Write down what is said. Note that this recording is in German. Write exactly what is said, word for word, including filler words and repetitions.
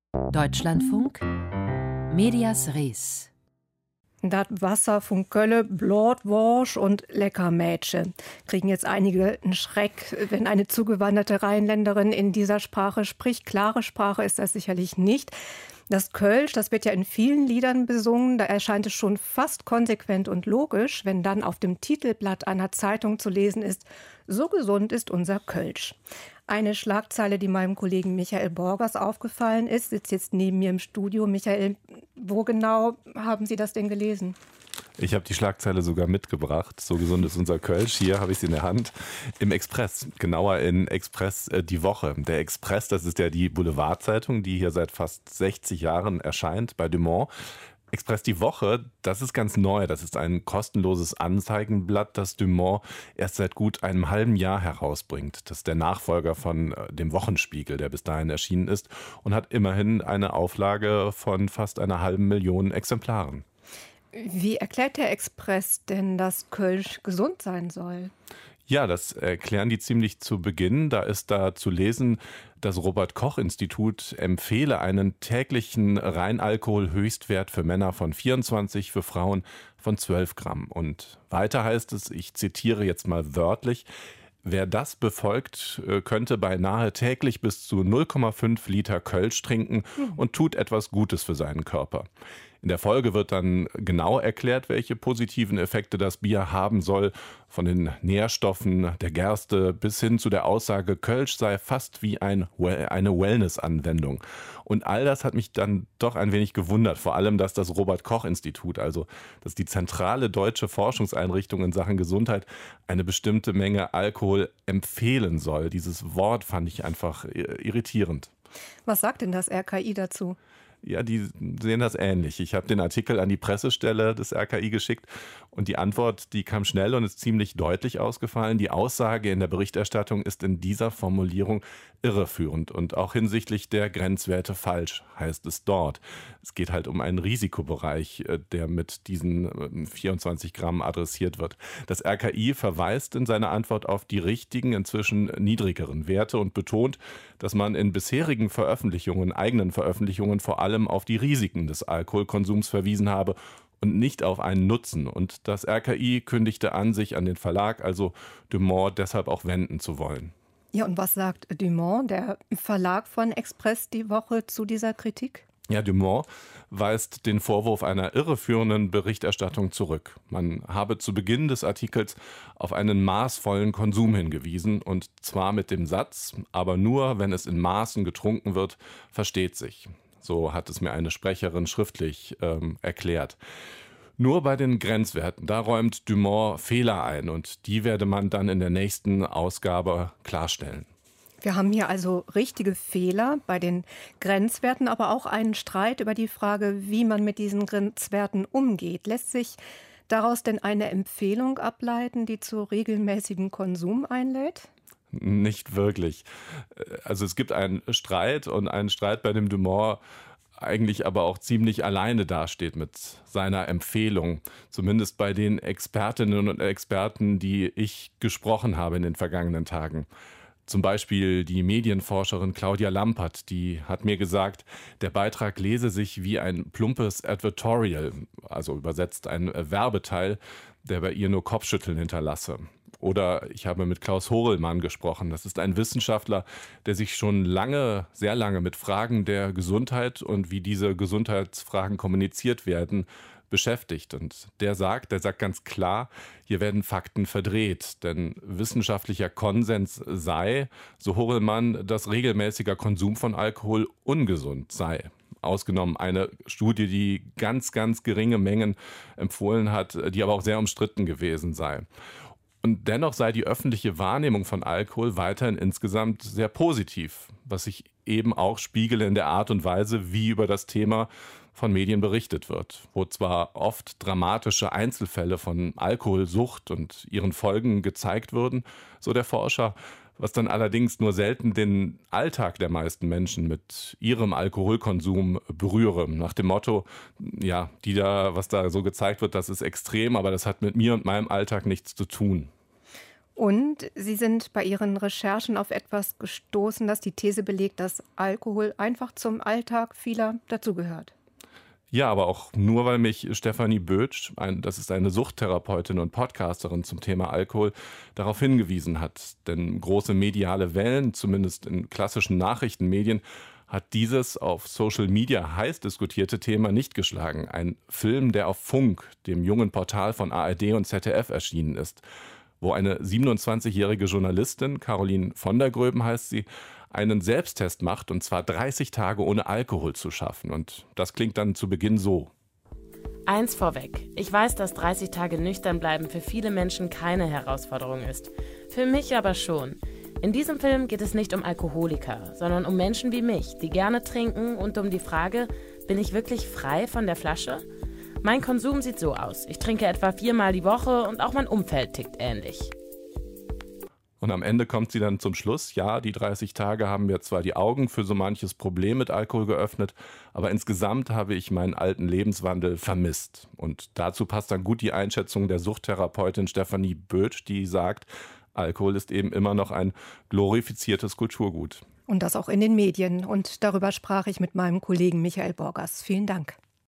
Deutschlandfunk, Medias Res. Das Wasser von Kölle, Blutwurst und Leckermädchen. Kriegen jetzt einige einen Schreck, wenn eine zugewanderte Rheinländerin in dieser Sprache spricht. Klare Sprache ist das sicherlich nicht. Das Kölsch, das wird ja in vielen Liedern besungen. Da erscheint es schon fast konsequent und logisch, wenn dann auf dem Titelblatt einer Zeitung zu lesen ist: So gesund ist unser Kölsch. Eine Schlagzeile, die meinem Kollegen Michael Borgers aufgefallen ist, sitzt jetzt neben mir im Studio. Michael, wo genau haben Sie das denn gelesen? Ich habe die Schlagzeile sogar mitgebracht. So gesund ist unser Kölsch. Hier habe ich sie in der Hand. Im Express, genauer in Express äh, die Woche. Der Express, das ist ja die Boulevardzeitung, die hier seit fast sechzig Jahren erscheint bei Dumont. Express die Woche, das ist ganz neu. Das ist ein kostenloses Anzeigenblatt, das Dumont erst seit gut einem halben Jahr herausbringt. Das ist der Nachfolger von dem Wochenspiegel, der bis dahin erschienen ist und hat immerhin eine Auflage von fast einer halben Million Exemplaren. Wie erklärt der Express denn, dass Kölsch gesund sein soll? Ja, das erklären die ziemlich zu Beginn. Da ist da zu lesen, das Robert-Koch-Institut empfehle einen täglichen Reinalkohol-Höchstwert für Männer von vierundzwanzig, für Frauen von zwölf Gramm. Und weiter heißt es, ich zitiere jetzt mal wörtlich: Wer das befolgt, könnte beinahe täglich bis zu null Komma fünf Liter Kölsch trinken und tut etwas Gutes für seinen Körper. In der Folge wird dann genau erklärt, welche positiven Effekte das Bier haben soll, von den Nährstoffen der Gerste bis hin zu der Aussage, Kölsch sei fast wie ein, eine Wellness-Anwendung. Und all das hat mich dann doch ein wenig gewundert, vor allem, dass das Robert-Koch-Institut, also dass die zentrale deutsche Forschungseinrichtung in Sachen Gesundheit, eine bestimmte Menge Alkohol empfehlen soll. Dieses Wort fand ich einfach irritierend. Was sagt denn das R K I dazu? Ja, die sehen das ähnlich. Ich habe den Artikel an die Pressestelle des R K I geschickt und die Antwort, die kam schnell und ist ziemlich deutlich ausgefallen. Die Aussage in der Berichterstattung ist in dieser Formulierung irreführend und auch hinsichtlich der Grenzwerte falsch, heißt es dort. Es geht halt um einen Risikobereich, der mit diesen vierundzwanzig Gramm adressiert wird. Das R K I verweist in seiner Antwort auf die richtigen, inzwischen niedrigeren Werte und betont, dass man in bisherigen Veröffentlichungen, eigenen Veröffentlichungen vor allem auf die Risiken des Alkoholkonsums verwiesen habe und nicht auf einen Nutzen. Und das R K I kündigte an, sich an den Verlag, also Dumont, deshalb auch wenden zu wollen. Ja, und was sagt Dumont, der Verlag von Express die Woche, zu dieser Kritik? Ja, Dumont weist den Vorwurf einer irreführenden Berichterstattung zurück. Man habe zu Beginn des Artikels auf einen maßvollen Konsum hingewiesen und zwar mit dem Satz, aber nur, wenn es in Maßen getrunken wird, versteht sich. So hat es mir eine Sprecherin schriftlich ähm, erklärt. Nur bei den Grenzwerten, da räumt Dumont Fehler ein und die werde man dann in der nächsten Ausgabe klarstellen. Wir haben hier also richtige Fehler bei den Grenzwerten, aber auch einen Streit über die Frage, wie man mit diesen Grenzwerten umgeht. Lässt sich daraus denn eine Empfehlung ableiten, die zu regelmäßigem Konsum einlädt? Nicht wirklich. Also es gibt einen Streit und einen Streit, bei dem Dumont eigentlich aber auch ziemlich alleine dasteht mit seiner Empfehlung. Zumindest bei den Expertinnen und Experten, die ich gesprochen habe in den vergangenen Tagen. Zum Beispiel die Medienforscherin Claudia Lampert, die hat mir gesagt, der Beitrag lese sich wie ein plumpes Advertorial, also übersetzt ein Werbeteil, der bei ihr nur Kopfschütteln hinterlasse. Oder ich habe mit Klaus Horelmann gesprochen. Das ist ein Wissenschaftler, der sich schon lange, sehr lange mit Fragen der Gesundheit und wie diese Gesundheitsfragen kommuniziert werden, beschäftigt. Und der sagt, der sagt ganz klar, hier werden Fakten verdreht. Denn wissenschaftlicher Konsens sei, so Horelmann, dass regelmäßiger Konsum von Alkohol ungesund sei. Ausgenommen eine Studie, die ganz, ganz geringe Mengen empfohlen hat, die aber auch sehr umstritten gewesen sei. Und dennoch sei die öffentliche Wahrnehmung von Alkohol weiterhin insgesamt sehr positiv, was sich eben auch spiegele in der Art und Weise, wie über das Thema von Medien berichtet wird, wo zwar oft dramatische Einzelfälle von Alkoholsucht und ihren Folgen gezeigt würden, so der Forscher, was dann allerdings nur selten den Alltag der meisten Menschen mit ihrem Alkoholkonsum berühre. Nach dem Motto, ja, die da, was da so gezeigt wird, das ist extrem, aber das hat mit mir und meinem Alltag nichts zu tun. Und Sie sind bei Ihren Recherchen auf etwas gestoßen, das die These belegt, dass Alkohol einfach zum Alltag vieler dazugehört. Ja, aber auch nur, weil mich Stefanie Bötsch, ein, das ist eine Suchttherapeutin und Podcasterin zum Thema Alkohol, darauf hingewiesen hat. Denn große mediale Wellen, zumindest in klassischen Nachrichtenmedien, hat dieses auf Social Media heiß diskutierte Thema nicht geschlagen. Ein Film, der auf Funk, dem jungen Portal von A R D und Z D F, erschienen ist, wo eine siebenundzwanzigjährige Journalistin, Caroline von der Gröben heißt sie, einen Selbsttest macht, und zwar dreißig Tage ohne Alkohol zu schaffen. Und das klingt dann zu Beginn so. Eins vorweg. Ich weiß, dass dreißig Tage nüchtern bleiben für viele Menschen keine Herausforderung ist. Für mich aber schon. In diesem Film geht es nicht um Alkoholiker, sondern um Menschen wie mich, die gerne trinken, und um die Frage, bin ich wirklich frei von der Flasche? Mein Konsum sieht so aus. Ich trinke etwa viermal die Woche und auch mein Umfeld tickt ähnlich. Und am Ende kommt sie dann zum Schluss, ja, die dreißig Tage haben mir zwar die Augen für so manches Problem mit Alkohol geöffnet, aber insgesamt habe ich meinen alten Lebenswandel vermisst. Und dazu passt dann gut die Einschätzung der Suchttherapeutin Stefanie Bötsch, die sagt, Alkohol ist eben immer noch ein glorifiziertes Kulturgut. Und das auch in den Medien. Und darüber sprach ich mit meinem Kollegen Michael Borgers. Vielen Dank.